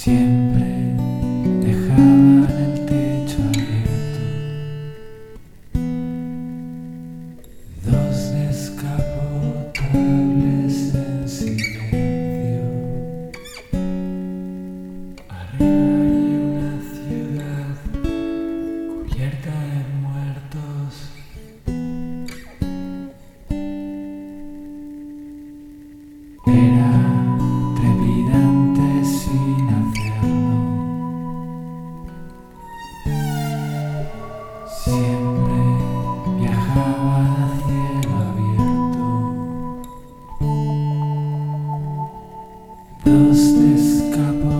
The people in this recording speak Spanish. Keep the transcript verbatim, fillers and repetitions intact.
Siempre dejaban el techo abierto, dos descapotables en silencio. Arriba hay una ciudad cubierta de muertos. Era trepidante sin hacerlo. Siempre viajaba a cielo abierto. Dos descapotables